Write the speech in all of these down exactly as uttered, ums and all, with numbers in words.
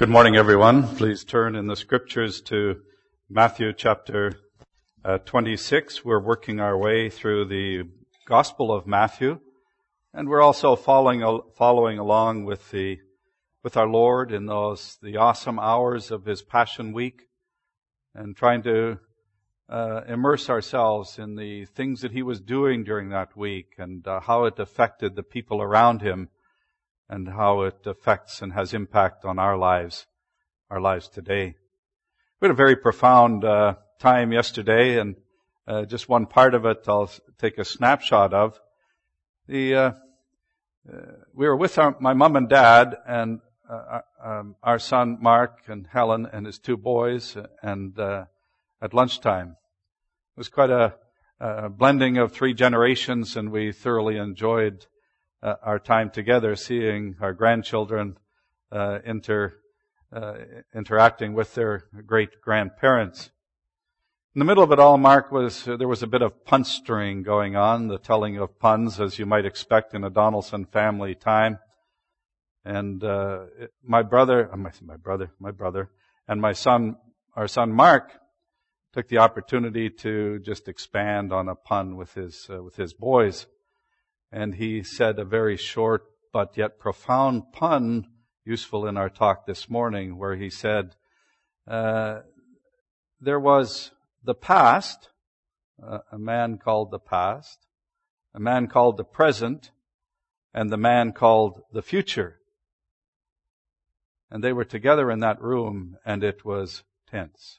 Good morning, everyone. Please turn in the scriptures to Matthew chapter uh, twenty-six. We're working our way through the Gospel of Matthew, and we're also following following along with the with our Lord in those the awesome hours of His Passion Week, and trying to uh, immerse ourselves in the things that He was doing during that week and uh, how it affected the people around Him, and how it affects and has impact on our lives, our lives today. We had a very profound uh, time yesterday, and uh, just one part of it I'll take a snapshot of. The uh, uh, we were with our, my mom and dad, and uh, um, our son Mark and Helen and his two boys, and uh, at lunchtime. It was quite a, a blending of three generations, and we thoroughly enjoyed Uh, our time together, seeing our grandchildren uh, inter, uh, interacting with their great-grandparents. In the middle of it all, Mark was, uh, there was a bit of punstering going on, the telling of puns, as you might expect in a Donaldson family time. And uh, it, my brother, uh, my, my brother, my brother, and my son, our son Mark, took the opportunity to just expand on a pun with his uh, with his boys. And he said a very short but yet profound pun, useful in our talk this morning, where he said, uh, there was the past, uh, a man called the past, a man called the present, and the man called the future. And they were together in that room, and it was tense.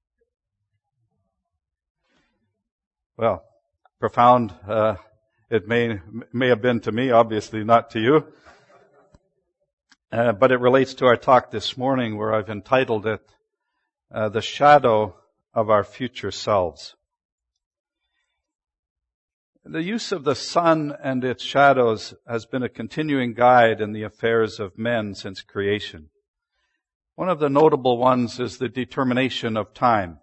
Well, profound, uh, It may may have been to me, obviously not to you. Uh, but it relates to our talk this morning, where I've entitled it, uh, The Shadow of Our Future Selves. The use of the sun and its shadows has been a continuing guide in the affairs of men since creation. One of the notable ones is the determination of time.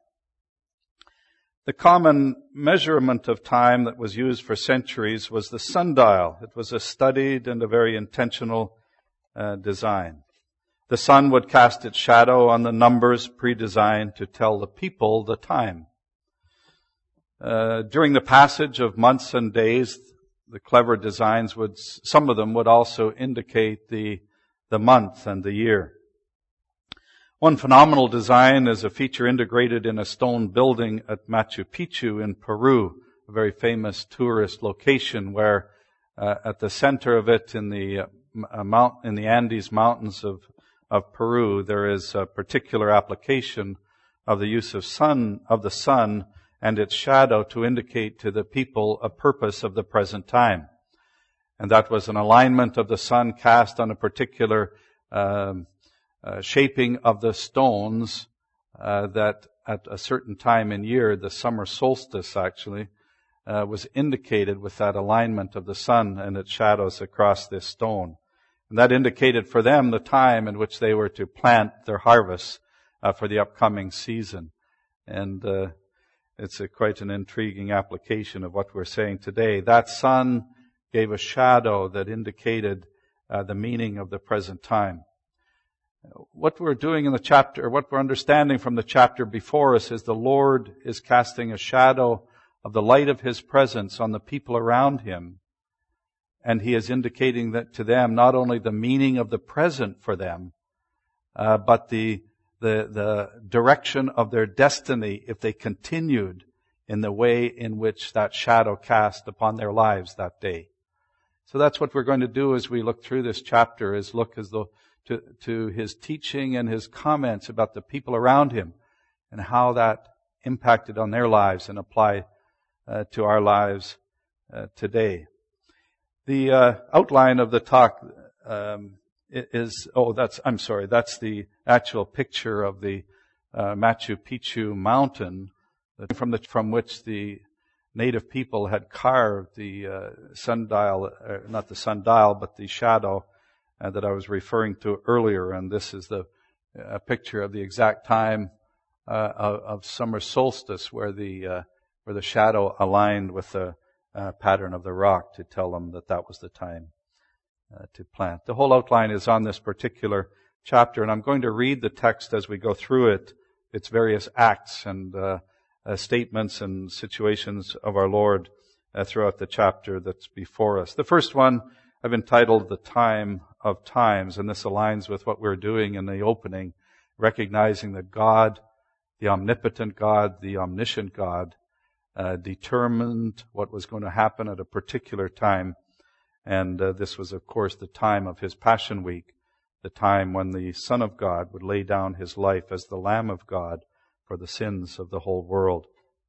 The common measurement of time that was used for centuries was the sundial. It was a studied and a very intentional uh, design. The sun would cast its shadow on the numbers pre-designed to tell the people the time. Uh, during the passage of months and days, the clever designs would, some of them would also indicate the, the month and the year. One phenomenal design is a feature integrated in a stone building at Machu Picchu in Peru, a very famous tourist location where uh, at the center of it in the uh, mount, in the Andes mountains of, of Peru, there is a particular application of the use of sun, of the sun and its shadow to indicate to the people a purpose of the present time. And that was an alignment of the sun cast on a particular um, Uh, shaping of the stones uh, that at a certain time in year, the summer solstice actually, uh, was indicated with that alignment of the sun and its shadows across this stone. And that indicated for them the time in which they were to plant their harvests uh, for the upcoming season. And uh, it's a, quite an intriguing application of what we're saying today. That sun gave a shadow that indicated uh, the meaning of the present time. What we're doing in the chapter, or what we're understanding from the chapter before us, is the Lord is casting a shadow of the light of His presence on the people around Him. And He is indicating that to them not only the meaning of the present for them, uh, but the, the, the direction of their destiny if they continued in the way in which that shadow cast upon their lives that day. So that's what we're going to do as we look through this chapter, is look as though To, to His teaching and His comments about the people around Him and how that impacted on their lives and apply uh, to our lives uh, today. The uh, outline of the talk um, is, oh, that's, I'm sorry, that's the actual picture of the uh, Machu Picchu mountain from the, from which the native people had carved the uh, sundial, uh, not the sundial, but the shadow Uh, that I was referring to earlier, and this is the uh, picture of the exact time uh, of, of summer solstice, where the uh, where the shadow aligned with the uh, pattern of the rock to tell them that that was the time uh, to plant. The whole outline is on this particular chapter, and I'm going to read the text as we go through it, its various acts and uh, uh, statements and situations of our Lord uh, throughout the chapter that's before us. The first one I've entitled The Time of Times, and this aligns with what we're doing in the opening, recognizing that God, the omnipotent God, the omniscient God, uh, determined what was going to happen at a particular time. And uh, this was, of course, the time of His Passion Week, the time when the Son of God would lay down His life as the Lamb of God for the sins of the whole world.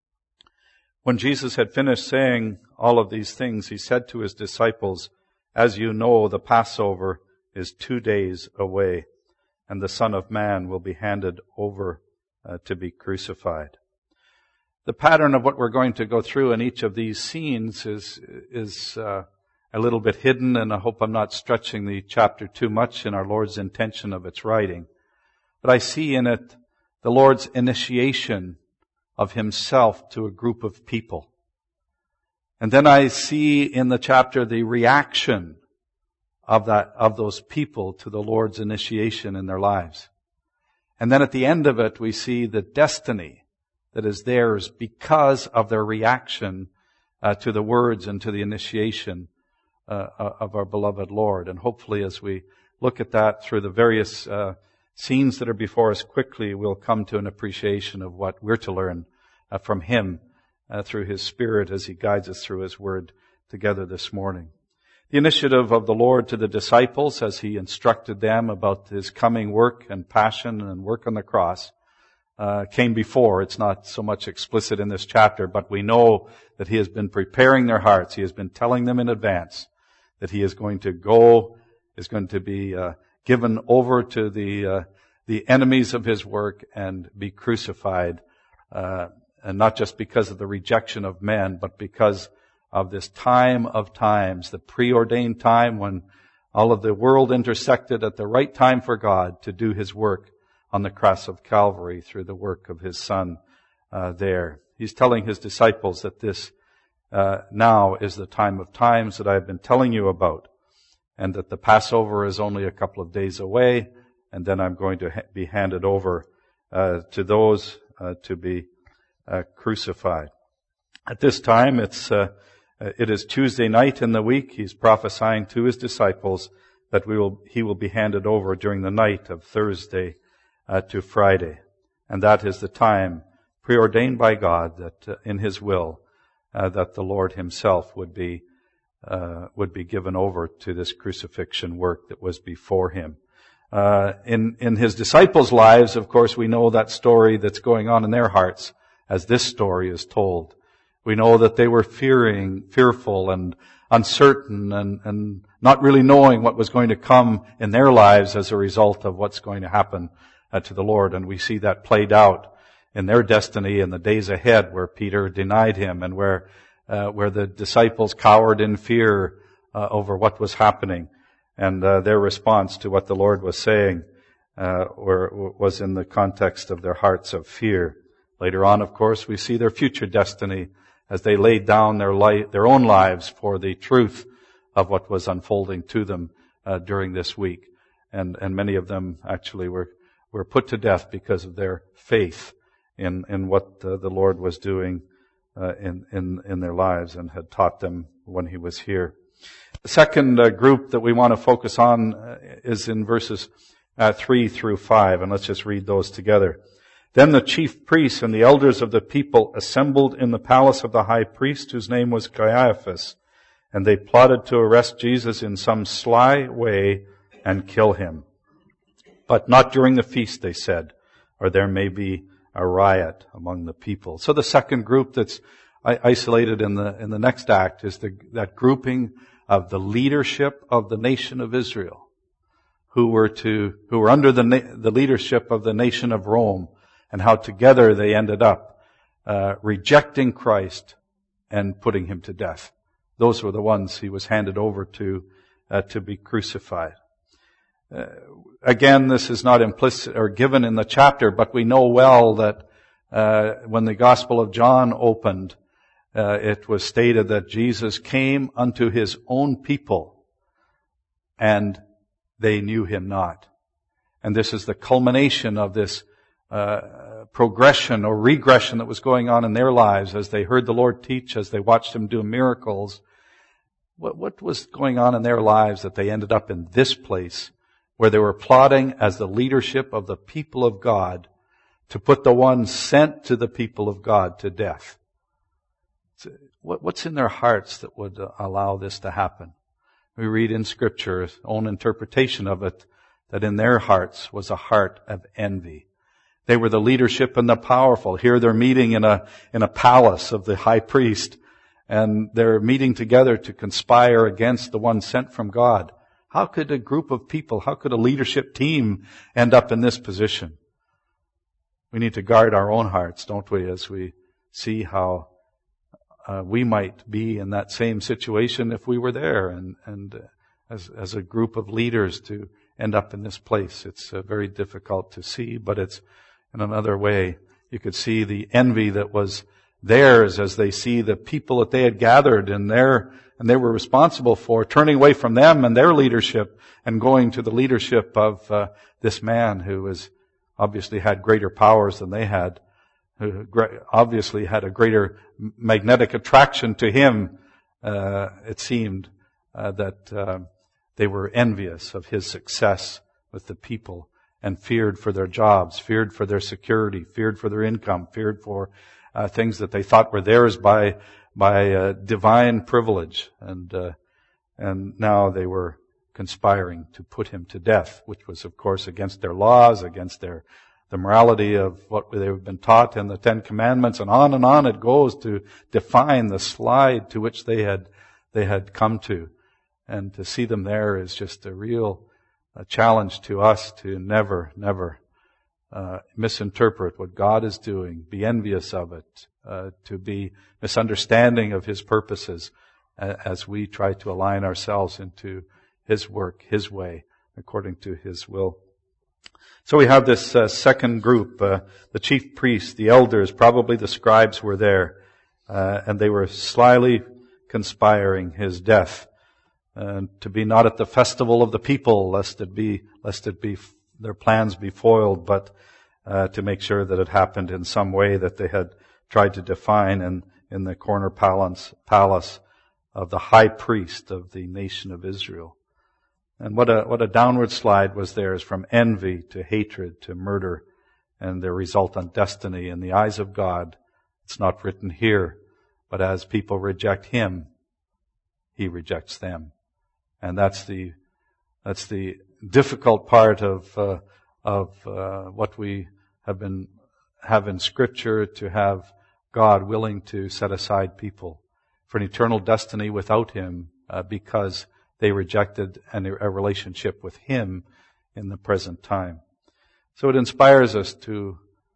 When Jesus had finished saying all of these things, He said to His disciples, "As you know, the Passover is two days away, and the Son of Man will be handed over uh, to be crucified." The pattern of what we're going to go through in each of these scenes is is uh, a little bit hidden, and I hope I'm not stretching the chapter too much in our Lord's intention of its writing. But I see in it the Lord's initiation of Himself to a group of people. And then I see in the chapter the reaction of that, of those people to the Lord's initiation in their lives. And then at the end of it, we see the destiny that is theirs because of their reaction uh, to the words and to the initiation uh, of our beloved Lord. And hopefully as we look at that through the various uh, scenes that are before us quickly, we'll come to an appreciation of what we're to learn uh, from Him uh, through His Spirit as He guides us through His Word together this morning. The initiative of the Lord to the disciples as He instructed them about His coming work and passion and work on the cross uh, came before. It's not so much explicit in this chapter, but we know that He has been preparing their hearts. He has been telling them in advance that He is going to go, is going to be uh, given over to the uh, the enemies of His work and be crucified, uh, and not just because of the rejection of men, but because of this time of times, the preordained time when all of the world intersected at the right time for God to do His work on the cross of Calvary through the work of His Son uh, there. He's telling His disciples that this uh, now is the time of times that I've been telling you about, and that the Passover is only a couple of days away, and then I'm going to ha- be handed over uh, to those uh, to be uh, crucified. At this time, it's uh, it is Tuesday night in the week. He's prophesying to His disciples that we will He will be handed over during the night of Thursday uh, to Friday, and that is the time preordained by God that uh, in His will uh, that the Lord Himself would be Uh, would be given over to this crucifixion work that was before Him. Uh, in, in His disciples' lives, of course, we know that story that's going on in their hearts as this story is told. We know that they were fearing, fearful and uncertain and, and not really knowing what was going to come in their lives as a result of what's going to happen uh, to the Lord. And we see that played out in their destiny in the days ahead where Peter denied Him and where Uh, where the disciples cowered in fear uh, over what was happening, and uh, their response to what the Lord was saying uh, or, was in the context of their hearts of fear. Later on, of course, we see their future destiny as they laid down their life, their own lives for the truth of what was unfolding to them uh, during this week, and and many of them actually were were put to death because of their faith in in what uh, the Lord was doing Uh, in, in, in their lives and had taught them when He was here. The second uh, group that we want to focus on uh, is in verses uh, three through five, and let's just read those together. Then the chief priests and the elders of the people assembled in the palace of the high priest, whose name was Caiaphas, and they plotted to arrest Jesus in some sly way and kill Him. But not during the feast, they said, or there may be a riot among the people. So the second group that's isolated in the in the next act is the, that grouping of the leadership of the nation of Israel, who were to who were under the the leadership of the nation of Rome, and how together they ended up uh, rejecting Christ and putting Him to death. Those were the ones He was handed over to uh, to be crucified. Uh, again, this is not implicit or given in the chapter, but we know well that uh, when the Gospel of John opened, uh, it was stated that Jesus came unto His own people, and they knew Him not. And this is the culmination of this uh, progression or regression that was going on in their lives as they heard the Lord teach, as they watched Him do miracles. What, what was going on in their lives that they ended up in this place where they were plotting as the leadership of the people of God to put the one sent to the people of God to death? What's in their hearts that would allow this to happen? We read in Scripture, his own interpretation of it, that in their hearts was a heart of envy. They were the leadership and the powerful. Here they're meeting in a, in a palace of the high priest, and they're meeting together to conspire against the one sent from God. How could a group of people, how could a leadership team end up in this position? We need to guard our own hearts, don't we, as we see how uh, we might be in that same situation if we were there, and, and uh, as, as a group of leaders to end up in this place. It's uh, very difficult to see, but it's in another way. You could see the envy that was theirs as they see the people that they had gathered in their, and they were responsible for, turning away from them and their leadership and going to the leadership of uh, this man who was obviously had greater powers than they had, who obviously had a greater magnetic attraction to him. Uh, it seemed uh, that uh, they were envious of his success with the people and feared for their jobs, feared for their security, feared for their income, feared for uh, things that they thought were theirs by by uh, divine privilege. And uh, and now they were conspiring to put him to death, which was, of course, against their laws, against their the morality of what they have been taught in the Ten Commandments, and on and on it goes to define the slide to which they had they had come to. And to see them there is just a real a challenge to us to never, never uh, misinterpret what God is doing, be envious of it, uh, to be misunderstanding of His purposes uh, as we try to align ourselves into His work, His way, according to His will. So we have this uh, second group, uh, the chief priests, the elders, probably the scribes were there, uh, and they were slyly conspiring His death. Uh, to be not at the festival of the people, lest it be, lest it be, their plans be foiled, but uh, to make sure that it happened in some way that they had tried to define in, in the corner palace, palace of the high priest of the nation of Israel. And what a, what a downward slide was theirs, from envy to hatred to murder, and their resultant destiny in the eyes of God. It's not written here, but as people reject Him, He rejects them. And that's the, that's the difficult part of, uh, of, uh, what we have been, have in Scripture, to have God willing to set aside people for an eternal destiny without Him, uh, because they rejected an, a relationship with Him in the present time. So it inspires us to,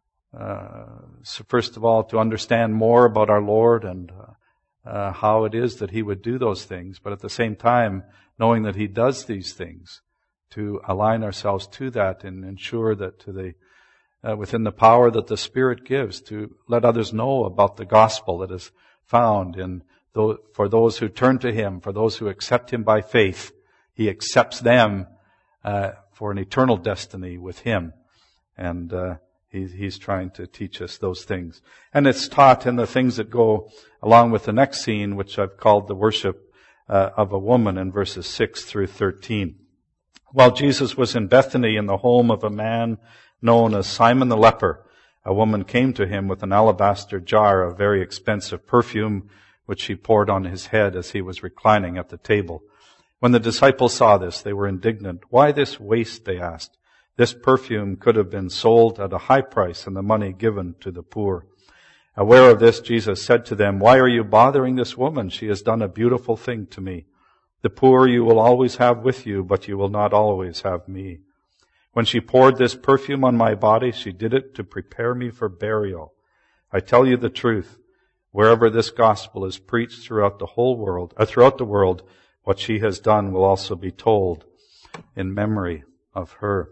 uh, so first of all, to understand more about our Lord and, uh, Uh, how it is that He would do those things, but at the same time, knowing that He does these things, to align ourselves to that and ensure that to the, uh, within the power that the Spirit gives, to let others know about the gospel that is found in those, for those who turn to Him, for those who accept Him by faith. He accepts them uh, for an eternal destiny with Him, and uh, He, he's trying to teach us those things. And it's taught in the things that go along with the next scene, which I've called the worship uh, of a woman in verses six through thirteen. While Jesus was in Bethany in the home of a man known as Simon the leper, a woman came to him with an alabaster jar of very expensive perfume, which she poured on his head as he was reclining at the table. When the disciples saw this, they were indignant. "Why this waste?" they asked. "This perfume could have been sold at a high price and the money given to the poor." Aware of this, Jesus said to them, "Why are you bothering this woman? She has done a beautiful thing to me. The poor you will always have with you, but you will not always have me. When she poured this perfume on my body, she did it to prepare me for burial. I tell you the truth, wherever this gospel is preached throughout the whole world, uh, throughout the world, what she has done will also be told in memory of her."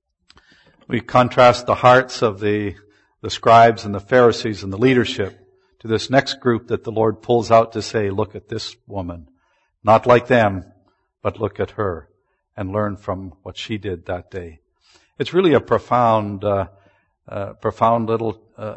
We contrast the hearts of the, the scribes and the Pharisees and the leadership to this next group that the Lord pulls out to say, look at this woman. Not like them, but look at her and learn from what she did that day. It's really a profound, uh, uh, profound little uh,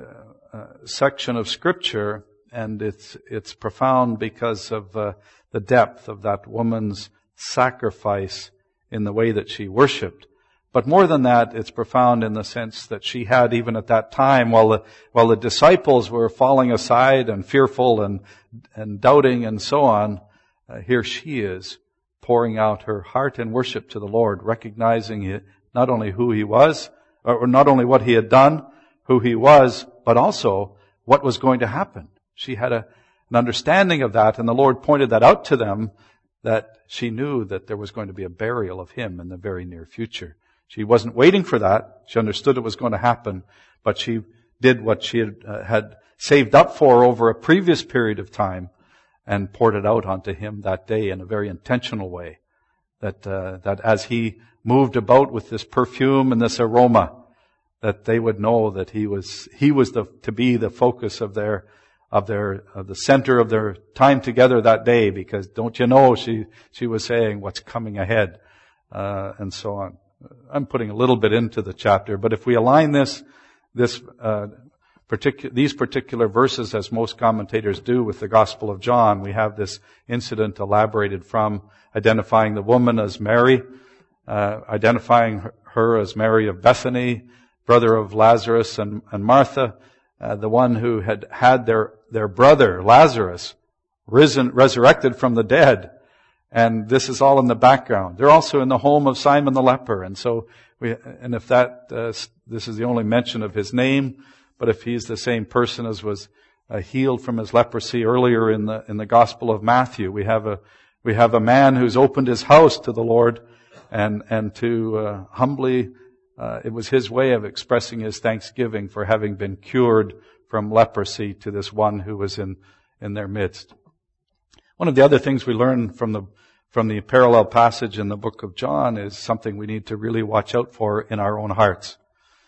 uh, section of Scripture, and it's it's profound because of uh, the depth of that woman's sacrifice in the way that she worshipped. But more than that, it's profound in the sense that she had, even at that time, while the, while the disciples were falling aside and fearful and, and doubting and so on, uh, here she is pouring out her heart in worship to the Lord, recognizing he, not only who He was, or not only what He had done, who He was, but also what was going to happen. She had a, an understanding of that, and the Lord pointed that out to them, that she knew that there was going to be a burial of Him in the very near future. She wasn't waiting for that. She understood it was going to happen, but she did what she had, uh, had saved up for over a previous period of time and poured it out onto Him that day in a very intentional way. That, uh, that as He moved about with this perfume and this aroma, that they would know that He was, He was the, to be the focus of their, of their, of the center of their time together that day, because don't you know, she, she was saying what's coming ahead, uh, and so on. I'm putting a little bit into the chapter, but if we align this, this, uh, particular, these particular verses, as most commentators do, with the Gospel of John, we have this incident elaborated from identifying the woman as Mary, uh, identifying her, her as Mary of Bethany, brother of Lazarus and, and Martha, uh, the one who had had their, their brother, Lazarus, risen, resurrected from the dead. And this is all in the background. They're also in the home of Simon the leper. And so, we, and if that, uh, this is the only mention of his name, but if he's the same person as was uh, healed from his leprosy earlier in the, in the Gospel of Matthew, we have a, we have a man who's opened his house to the Lord and, and to, uh, humbly, uh, it was his way of expressing his thanksgiving for having been cured from leprosy to this one who was in, in their midst. One of the other things we learn from the from the parallel passage in the book of John is something we need to really watch out for in our own hearts.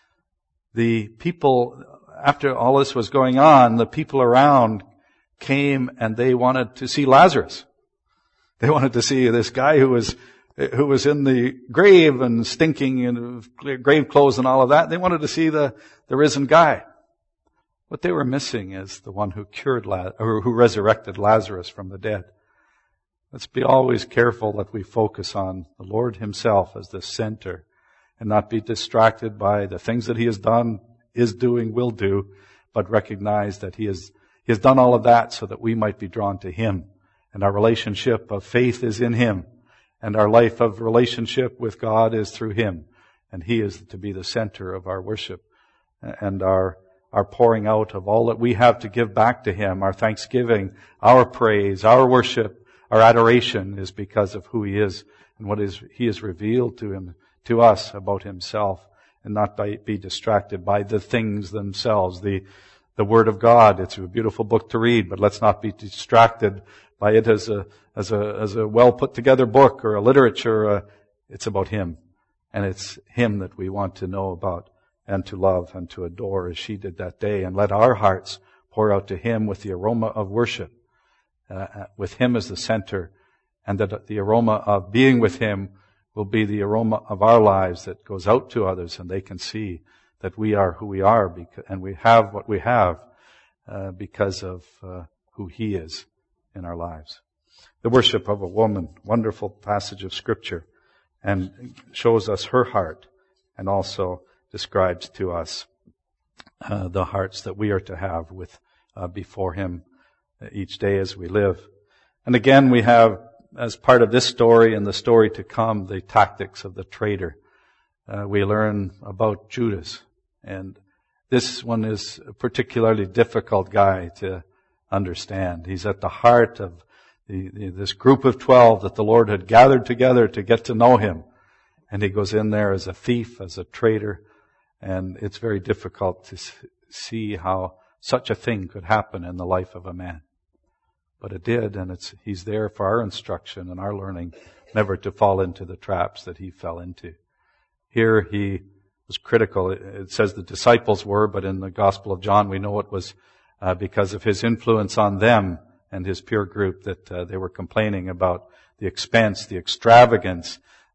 The people, after all this was going on, the people around came and they wanted to see Lazarus. They wanted to see this guy who was who was in the grave and stinking in grave clothes and all of that. They wanted to see the, the risen guy. What they were missing is the one who cured La- or who resurrected Lazarus from the dead. Let's be always careful that we focus on the Lord Himself as the center and not be distracted by the things that He has done, is doing, will do, but recognize that He has, He has done all of that so that we might be drawn to Him. And our relationship of faith is in Him. And our life of relationship with God is through Him. And He is to be the center of our worship and our our pouring out of all that we have to give back to Him, our thanksgiving, our praise, our worship, our adoration is because of who He is and what is He has revealed to him, to us about Himself, and not by, be distracted by the things themselves. The, the Word of God, it's a beautiful book to read, but let's not be distracted by it as a, as a, as a well put together book or a literature. Uh, it's about Him. And it's Him that we want to know about and to love and to adore as she did that day. And let our hearts pour out to Him with the aroma of worship. Uh, with Him as the center, and that the aroma of being with Him will be the aroma of our lives that goes out to others, and they can see that we are who we are, because, and we have what we have uh, because of uh, who He is in our lives. The worship of a woman, wonderful passage of Scripture, and shows us her heart, and also describes to us uh, the hearts that we are to have with uh, before Him each day as we live. And again, we have, as part of this story and the story to come, the tactics of the traitor. Uh, we learn about Judas. And this one is a particularly difficult guy to understand. He's at the heart of the, the, this group of twelve that the Lord had gathered together to get to know Him. And he goes in there as a thief, as a traitor. And it's very difficult to see how such a thing could happen in the life of a man. But it did, and it's, He's there for our instruction and our learning, never to fall into the traps that he fell into. Here he was critical. It says the disciples were, but in the Gospel of John we know it was uh, because of his influence on them and his peer group that uh, they were complaining about the expense, the extravagance,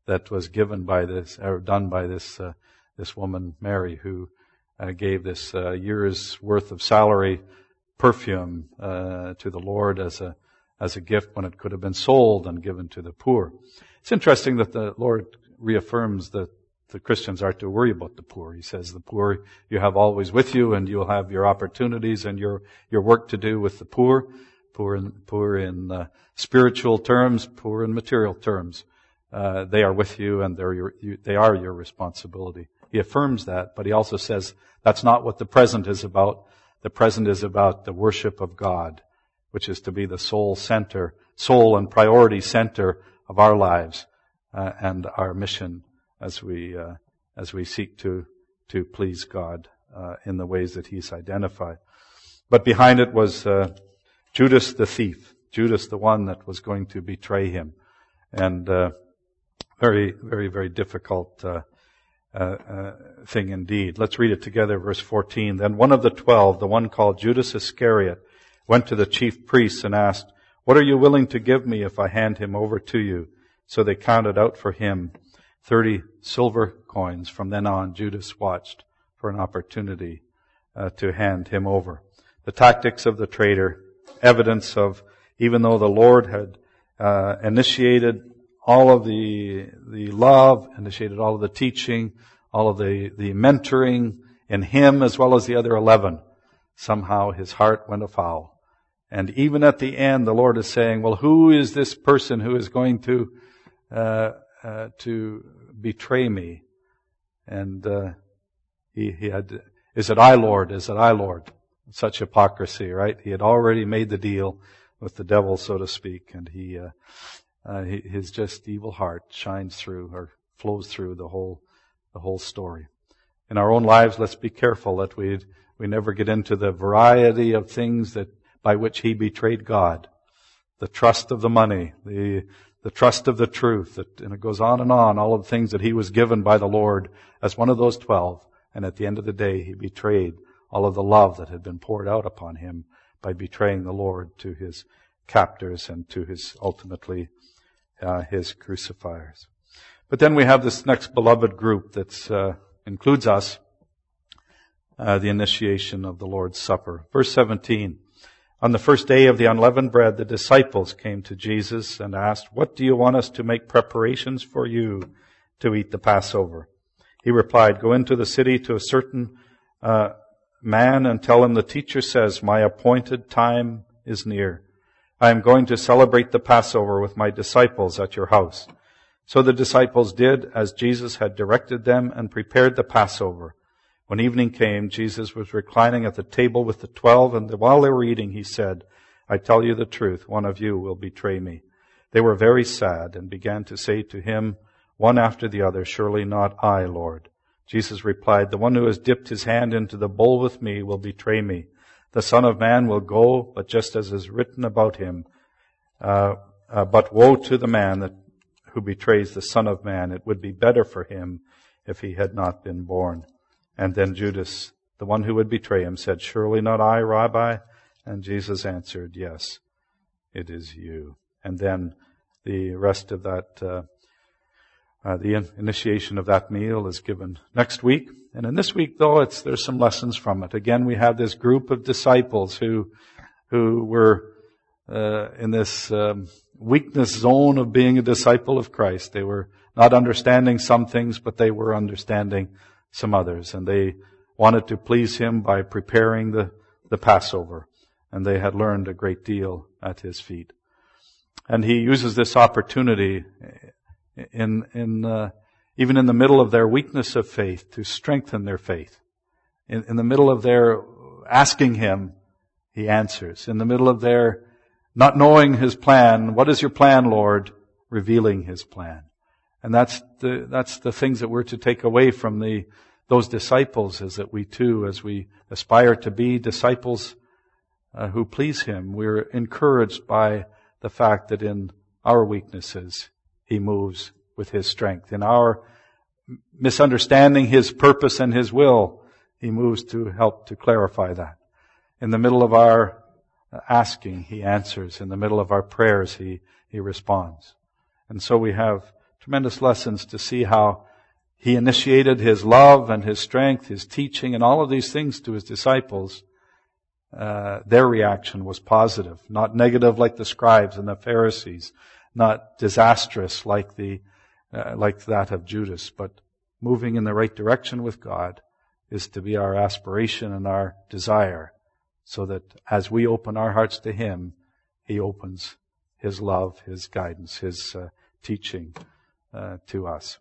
that was given by this, or done by this, uh, this woman, Mary, who uh, gave this uh, year's worth of salary perfume uh, to the Lord as a as a gift when it could have been sold and given to the poor. It's interesting that the Lord reaffirms that the Christians are to worry about the poor. He says, the poor you have always with you, and you'll have your opportunities and your your work to do with the poor, poor in, poor in uh, spiritual terms, poor in material terms. Uh, they are with you, and they're your, you, they are your responsibility. He affirms that, but he also says that's not what the present is about. The present is about the worship of God, which is to be the sole center, sole and priority center of our lives uh, and our mission as we uh, as we seek to to please God uh, in the ways that He's identified. But behind it was uh, Judas the thief, Judas the one that was going to betray Him, and uh, very, very, very difficult uh, uh, uh, thing indeed. Let's read it together, verse fourteen. Then one of the twelve, the one called Judas Iscariot, went to the chief priests and asked, "What are you willing to give me if I hand him over to you?" So they counted out for him thirty silver coins. From then on, Judas watched for an opportunity uh, to hand him over. The tactics of the traitor, evidence of, even though the Lord had uh, initiated all of the the love, initiated all of the teaching, all of the, the mentoring in him as well as the other eleven, somehow his heart went afoul. And even at the end, the Lord is saying, well, who is this person who is going to uh, uh, to betray me? And uh, he, he had, is it I, Lord? Is it I, Lord? Such hypocrisy, right? He had already made the deal with the devil, so to speak, and he, uh, uh, his just evil heart shines through or flows through the whole, the whole story. In our own lives, let's be careful that we we never get into the variety of things that by which he betrayed God, the trust of the money, the the trust of the truth, that, and it goes on and on, all of the things that he was given by the Lord as one of those twelve, and at the end of the day, he betrayed all of the love that had been poured out upon him by betraying the Lord to his captors and to his, ultimately, uh, his crucifiers. But then we have this next beloved group that uh, includes us, uh, the initiation of the Lord's Supper. Verse seventeen, on the first day of the unleavened bread, the disciples came to Jesus and asked, "What do you want us to make preparations for you to eat the Passover?" He replied, "Go into the city to a certain uh, man and tell him the teacher says, my appointed time is near. I am going to celebrate the Passover with my disciples at your house." So the disciples did as Jesus had directed them and prepared the Passover. When evening came, Jesus was reclining at the table with the twelve, and while they were eating, he said, "I tell you the truth, one of you will betray me." They were very sad and began to say to him, one after the other, "Surely not I, Lord." Jesus replied, "The one who has dipped his hand into the bowl with me will betray me. The Son of Man will go, but just as is written about him, uh, uh, but woe to the man that who betrays the Son of Man. It would be better for him if he had not been born." And then Judas, the one who would betray him, said, "Surely not I, Rabbi?" And Jesus answered, "Yes, it is you." And then the rest of that, uh, uh, the in- initiation of that meal is given next week. And in this week, though, it's there's some lessons from it. Again, we have this group of disciples who who were uh, in this um, weakness zone of being a disciple of Christ. They were not understanding some things, but they were understanding some others. And they wanted to please him by preparing the, the Passover. And they had learned a great deal at his feet. And he uses this opportunity in, in, uh, even in the middle of their weakness of faith to strengthen their faith. In, in the middle of their asking him, he answers. In the middle of their not knowing his plan, "What is your plan, Lord?" revealing his plan. And that's the, that's the things that we're to take away from the, those disciples, is that we too, as we aspire to be disciples uh, who please him, we're encouraged by the fact that in our weaknesses, he moves with his strength. In our misunderstanding his purpose and his will, he moves to help to clarify that. In the middle of our asking, he answers. In the middle of our prayers, he, he responds. And so we have tremendous lessons to see how He initiated His love and His strength, His teaching, and all of these things to His disciples. Uh, their reaction was positive, not negative like the scribes and the Pharisees, not disastrous like the uh, like that of Judas, but moving in the right direction with God is to be our aspiration and our desire, so that as we open our hearts to Him, He opens His love, His guidance, His uh, teaching uh, to us.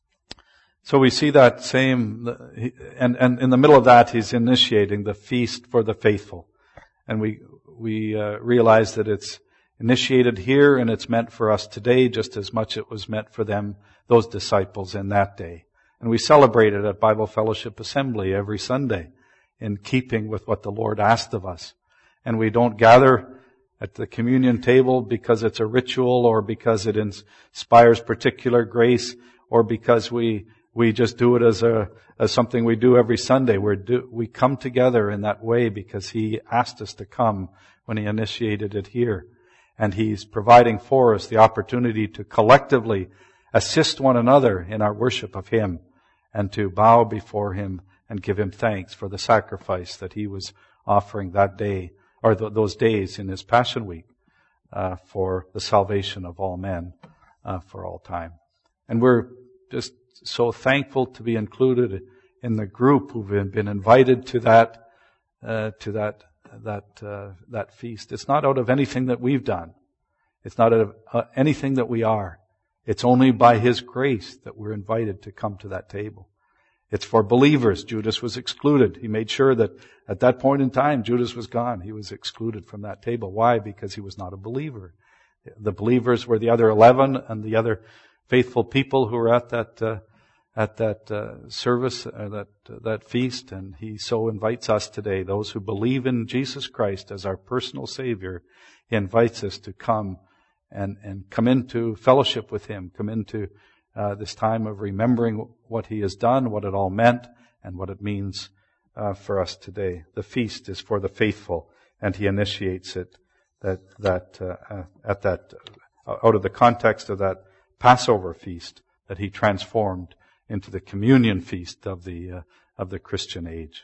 So we see that same, and, and in the middle of that, He's initiating the feast for the faithful. And we, we uh, realize that it's initiated here and it's meant for us today just as much it was meant for them, those disciples in that day. And we celebrate it at Bible Fellowship Assembly every Sunday in keeping with what the Lord asked of us. And we don't gather at the communion table because it's a ritual or because it inspires particular grace or because we We just do it as a as something we do every Sunday. We do we come together in that way because He asked us to come when He initiated it here, and He's providing for us the opportunity to collectively assist one another in our worship of Him, and to bow before Him and give Him thanks for the sacrifice that He was offering that day or th- those days in His Passion Week uh, for the salvation of all men uh, for all time. And we're just so thankful to be included in the group who've been invited to that, uh, to that, that, uh, that feast. It's not out of anything that we've done. It's not out of uh, anything that we are. It's only by His grace that we're invited to come to that table. It's for believers. Judas was excluded. He made sure that at that point in time, Judas was gone. He was excluded from that table. Why? Because he was not a believer. The believers were the other eleven and the other faithful people who were at that uh, at that uh, service, uh, that uh, that feast, and He so invites us today, those who believe in Jesus Christ as our personal Savior. He invites us to come and and come into fellowship with Him, come into uh, this time of remembering what He has done, what it all meant, and what it means uh, for us today. The feast is for the faithful, and He initiates it that that uh, uh, at that uh, out of the context of that Passover feast that He transformed into the communion feast of the uh, of the Christian age.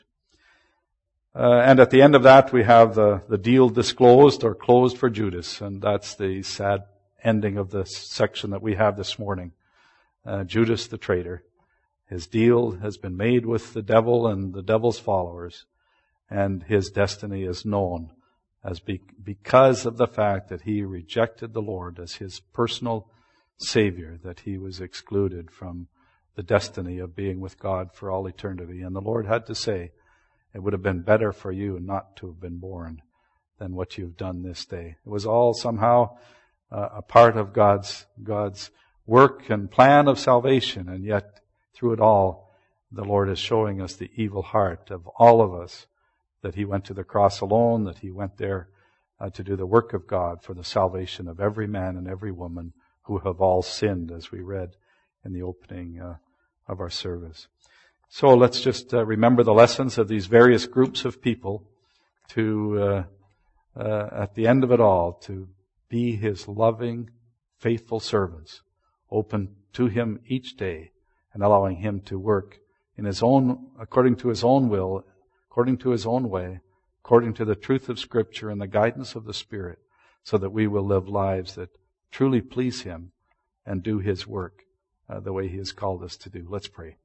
Uh, and at the end of that, we have the the deal disclosed or closed for Judas, and that's the sad ending of this section that we have this morning. Uh, Judas the traitor, his deal has been made with the devil and the devil's followers, and his destiny is known as be, because of the fact that he rejected the Lord as his personal Savior, that he was excluded from the destiny of being with God for all eternity. And the Lord had to say, it would have been better for you not to have been born than what you've done this day. It was all somehow uh, a part of God's God's work and plan of salvation, and yet through it all, the Lord is showing us the evil heart of all of us, that He went to the cross alone, that He went there uh, to do the work of God for the salvation of every man and every woman who have all sinned, as we read in the opening uh, of our service. So let's just uh, remember the lessons of these various groups of people to, uh, uh, at the end of it all, to be His loving, faithful servants, open to Him each day and allowing Him to work in His own, according to His own will, according to His own way, according to the truth of Scripture and the guidance of the Spirit, so that we will live lives that truly please Him and do His work uh, the way He has called us to do. Let's pray.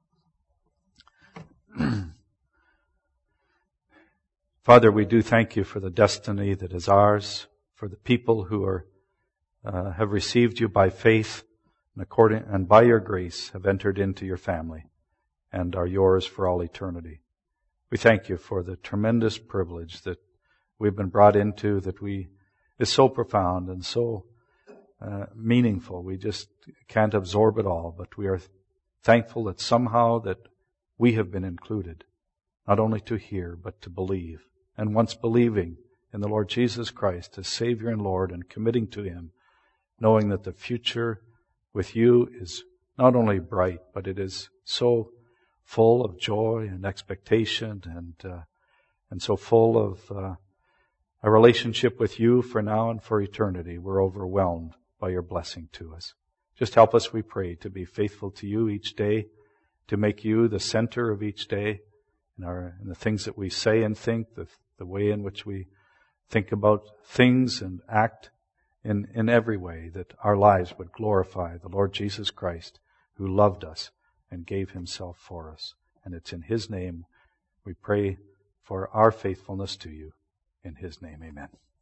Father, we do thank You for the destiny that is ours, for the people who are uh, have received You by faith and according and by Your grace have entered into Your family and are Yours for all eternity. We thank You for the tremendous privilege that we've been brought into, that we is so profound and so uh, meaningful. We just can't absorb it all, but we are thankful that somehow that we have been included, not only to hear, but to believe. And once believing in the Lord Jesus Christ as Savior and Lord and committing to Him, knowing that the future with You is not only bright, but it is so full of joy and expectation and uh, and so full of uh, a relationship with You for now and for eternity. We're overwhelmed by Your blessing to us. Just help us, we pray, to be faithful to you each day, to make you the center of each day in, our, in the things that we say and think, the, the way in which we think about things and act in, in every way, that our lives would glorify the Lord Jesus Christ, who loved us and gave himself for us. And it's in his name we pray for our faithfulness to you. In his name, amen.